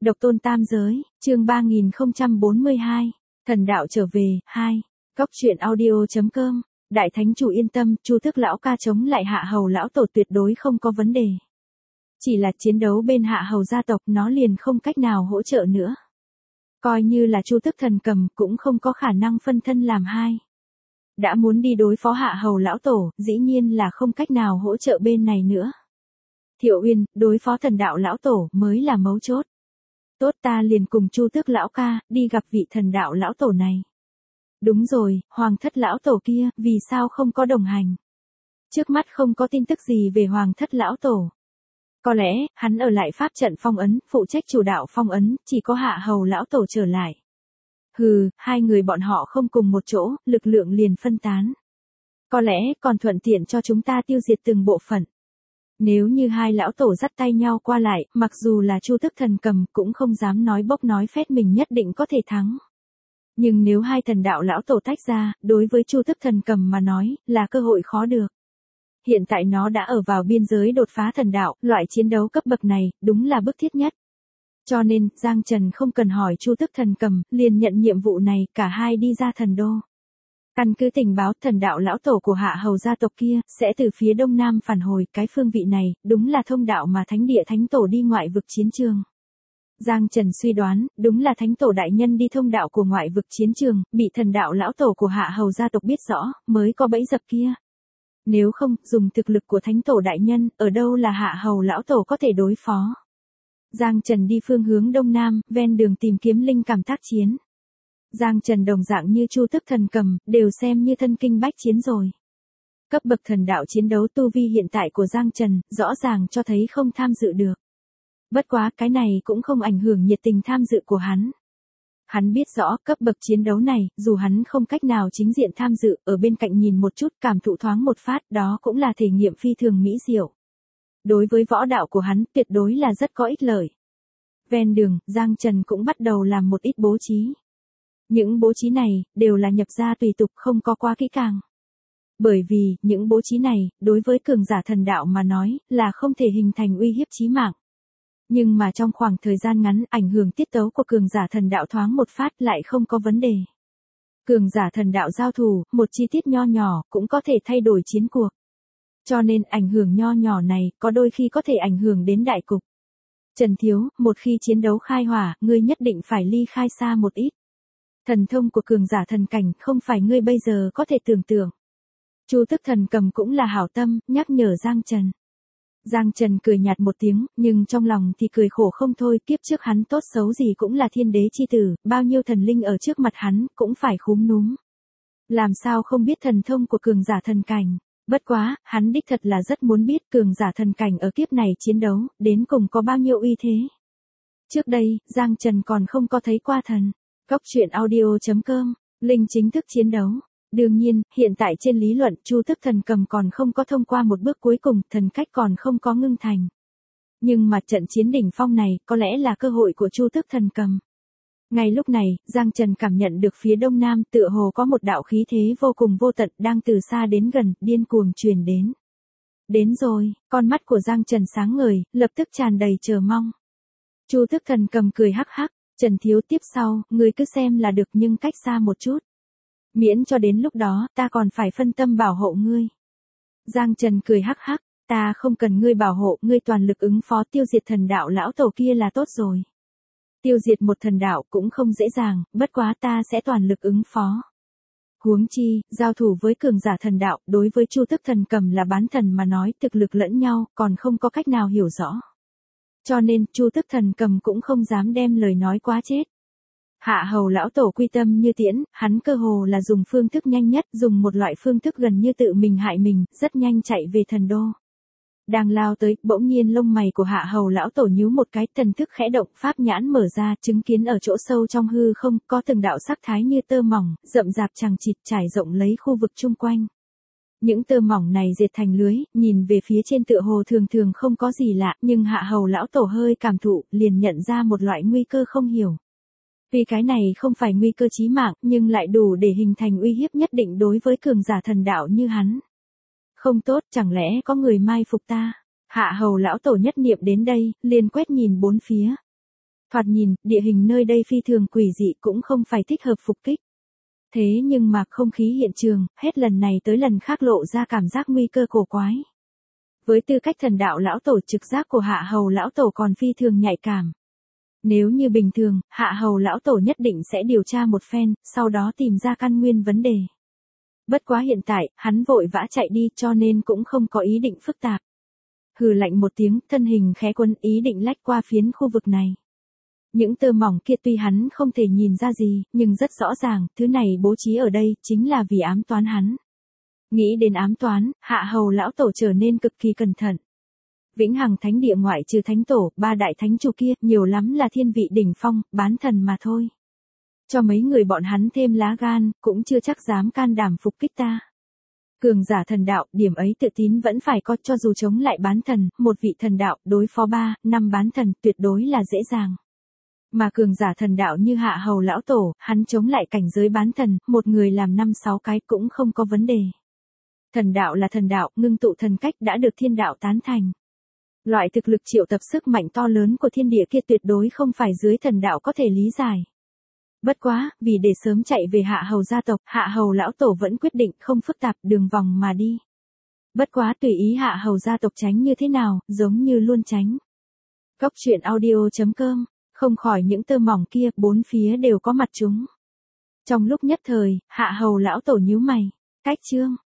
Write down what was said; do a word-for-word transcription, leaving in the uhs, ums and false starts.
Độc tôn tam giới, chương ba nghìn không trăm bốn mươi hai, thần đạo trở về, hai, góc truyện audio chấm com, đại thánh chủ yên tâm, Chu Tước lão ca chống lại Hạ Hầu lão tổ tuyệt đối không có vấn đề. Chỉ là chiến đấu bên Hạ Hầu gia tộc nó liền không cách nào hỗ trợ nữa. Coi như là Chu Tước thần cầm cũng không có khả năng phân thân làm hai. Đã muốn đi đối phó Hạ Hầu lão tổ, dĩ nhiên là không cách nào hỗ trợ bên này nữa. Thiệu Uyên, đối phó thần đạo lão tổ mới là mấu chốt. Tốt, ta liền cùng Chu Tước lão ca, đi gặp vị thần đạo lão tổ này. Đúng rồi, hoàng thất lão tổ kia, vì sao không có đồng hành? Trước mắt không có tin tức gì về hoàng thất lão tổ. Có lẽ, hắn ở lại pháp trận phong ấn, phụ trách chủ đạo phong ấn, chỉ có Hạ Hầu lão tổ trở lại. Hừ, hai người bọn họ không cùng một chỗ, lực lượng liền phân tán. Có lẽ, còn thuận tiện cho chúng ta tiêu diệt từng bộ phận. Nếu như hai lão tổ dắt tay nhau qua lại, mặc dù là Chu Tước thần cầm cũng không dám nói bốc nói phét mình nhất định có thể thắng. Nhưng nếu hai thần đạo lão tổ tách ra, đối với Chu Tước thần cầm mà nói, là cơ hội khó được. Hiện tại nó đã ở vào biên giới đột phá thần đạo, loại chiến đấu cấp bậc này, đúng là bức thiết nhất. Cho nên, Giang Trần không cần hỏi Chu Tước thần cầm, liền nhận nhiệm vụ này, cả hai đi ra thần đô. Căn cứ tình báo, thần đạo lão tổ của Hạ Hầu gia tộc kia, sẽ từ phía đông nam phản hồi, cái phương vị này, đúng là thông đạo mà thánh địa thánh tổ đi ngoại vực chiến trường. Giang Trần suy đoán, đúng là thánh tổ đại nhân đi thông đạo của ngoại vực chiến trường, bị thần đạo lão tổ của Hạ Hầu gia tộc biết rõ, mới có bẫy dập kia. Nếu không, dùng thực lực của thánh tổ đại nhân, ở đâu là Hạ Hầu lão tổ có thể đối phó. Giang Trần đi phương hướng đông nam, ven đường tìm kiếm linh cảm tác chiến. Giang Trần đồng dạng như Chu Tước thần cầm, đều xem như thân kinh bách chiến rồi. Cấp bậc thần đạo chiến đấu tu vi hiện tại của Giang Trần, rõ ràng cho thấy không tham dự được. Bất quá, cái này cũng không ảnh hưởng nhiệt tình tham dự của hắn. Hắn biết rõ, cấp bậc chiến đấu này, dù hắn không cách nào chính diện tham dự, ở bên cạnh nhìn một chút, cảm thụ thoáng một phát, đó cũng là thể nghiệm phi thường mỹ diệu. Đối với võ đạo của hắn, tuyệt đối là rất có ích lợi. Ven đường, Giang Trần cũng bắt đầu làm một ít bố trí. Những bố trí này, đều là nhập ra tùy tục không có quá kỹ càng. Bởi vì, những bố trí này, đối với cường giả thần đạo mà nói, là không thể hình thành uy hiếp chí mạng. Nhưng mà trong khoảng thời gian ngắn, ảnh hưởng tiết tấu của cường giả thần đạo thoáng một phát lại không có vấn đề. Cường giả thần đạo giao thủ, một chi tiết nho nhỏ, cũng có thể thay đổi chiến cuộc. Cho nên, ảnh hưởng nho nhỏ này, có đôi khi có thể ảnh hưởng đến đại cục. Trần Thiếu, một khi chiến đấu khai hỏa, ngươi nhất định phải ly khai xa một ít. Thần thông của cường giả thần cảnh không phải ngươi bây giờ có thể tưởng tượng. Chu Tước thần cầm cũng là hảo tâm, nhắc nhở Giang Trần. Giang Trần cười nhạt một tiếng, nhưng trong lòng thì cười khổ không thôi, kiếp trước hắn tốt xấu gì cũng là thiên đế chi tử, bao nhiêu thần linh ở trước mặt hắn, cũng phải khúm núm. Làm sao không biết thần thông của cường giả thần cảnh, bất quá, hắn đích thật là rất muốn biết cường giả thần cảnh ở kiếp này chiến đấu, đến cùng có bao nhiêu uy thế. Trước đây, Giang Trần còn không có thấy qua thần. Góc truyện audio chấm com, linh chính thức chiến đấu. Đương nhiên, hiện tại trên lý luận, Chu Tước thần cầm còn không có thông qua một bước cuối cùng, thần cách còn không có ngưng thành. Nhưng mà trận chiến đỉnh phong này, có lẽ là cơ hội của Chu Tước thần cầm. Ngay lúc này, Giang Trần cảm nhận được phía đông nam, tựa hồ có một đạo khí thế vô cùng vô tận, đang từ xa đến gần, điên cuồng truyền đến. Đến rồi, con mắt của Giang Trần sáng ngời, lập tức tràn đầy chờ mong. Chu Tước thần cầm cười hắc hắc. Trần Thiếu, tiếp sau, ngươi cứ xem là được, nhưng cách xa một chút. Miễn cho đến lúc đó, ta còn phải phân tâm bảo hộ ngươi. Giang Trần cười hắc hắc, ta không cần ngươi bảo hộ, ngươi toàn lực ứng phó tiêu diệt thần đạo lão tổ kia là tốt rồi. Tiêu diệt một thần đạo cũng không dễ dàng, bất quá ta sẽ toàn lực ứng phó. Huống chi, giao thủ với cường giả thần đạo, đối với Chu Tước thần cầm là bán thần mà nói, thực lực lẫn nhau, còn không có cách nào hiểu rõ. Cho nên, Chu Tước thần cầm cũng không dám đem lời nói quá chết. Hạ Hầu lão tổ quy tâm như tiễn, hắn cơ hồ là dùng phương thức nhanh nhất, dùng một loại phương thức gần như tự mình hại mình, rất nhanh chạy về thần đô. Đang lao tới, bỗng nhiên lông mày của Hạ Hầu lão tổ nhíu một cái, thần thức khẽ động, pháp nhãn mở ra, chứng kiến ở chỗ sâu trong hư không, có từng đạo sắc thái như tơ mỏng, rậm rạp chằng chịt trải rộng lấy khu vực chung quanh. Những tơ mỏng này dệt thành lưới, nhìn về phía trên tựa hồ thường thường không có gì lạ, nhưng Hạ Hầu lão tổ hơi cảm thụ, liền nhận ra một loại nguy cơ không hiểu. Vì cái này không phải nguy cơ chí mạng, nhưng lại đủ để hình thành uy hiếp nhất định đối với cường giả thần đạo như hắn. Không tốt, chẳng lẽ có người mai phục ta? Hạ Hầu lão tổ nhất niệm đến đây, liền quét nhìn bốn phía. Thoạt nhìn, địa hình nơi đây phi thường quỷ dị cũng không phải thích hợp phục kích. Thế nhưng mà không khí hiện trường, hết lần này tới lần khác lộ ra cảm giác nguy cơ cổ quái. Với tư cách thần đạo lão tổ, trực giác của Hạ Hầu lão tổ còn phi thường nhạy cảm. Nếu như bình thường, Hạ Hầu lão tổ nhất định sẽ điều tra một phen, sau đó tìm ra căn nguyên vấn đề. Bất quá hiện tại, hắn vội vã chạy đi cho nên cũng không có ý định phức tạp. Hừ lạnh một tiếng, thân hình khẽ quấn ý định lách qua phiến khu vực này. Những tơ mỏng kia tuy hắn không thể nhìn ra gì, nhưng rất rõ ràng, thứ này bố trí ở đây, chính là vì ám toán hắn. Nghĩ đến ám toán, Hạ Hầu lão tổ trở nên cực kỳ cẩn thận. Vĩnh Hằng Thánh Địa ngoại trừ thánh tổ, ba đại thánh chủ kia, nhiều lắm là thiên vị đỉnh phong, bán thần mà thôi. Cho mấy người bọn hắn thêm lá gan, cũng chưa chắc dám can đảm phục kích ta. Cường giả thần đạo, điểm ấy tự tín vẫn phải có, cho dù chống lại bán thần, một vị thần đạo, đối phó ba, năm bán thần, tuyệt đối là dễ dàng. Mà cường giả thần đạo như Hạ Hầu lão tổ, hắn chống lại cảnh giới bán thần, một người làm năm sáu cái cũng không có vấn đề. Thần đạo là thần đạo, ngưng tụ thần cách đã được thiên đạo tán thành. Loại thực lực triệu tập sức mạnh to lớn của thiên địa kia tuyệt đối không phải dưới thần đạo có thể lý giải. Bất quá, vì để sớm chạy về Hạ Hầu gia tộc, Hạ Hầu lão tổ vẫn quyết định không phức tạp đường vòng mà đi. Bất quá tùy ý Hạ Hầu gia tộc tránh như thế nào, giống như luôn tránh. Cốc truyện audio chấm com, không khỏi những tơ mỏng kia, bốn phía đều có mặt chúng. Trong lúc nhất thời, Hạ Hầu lão tổ nhíu mày, cách chương.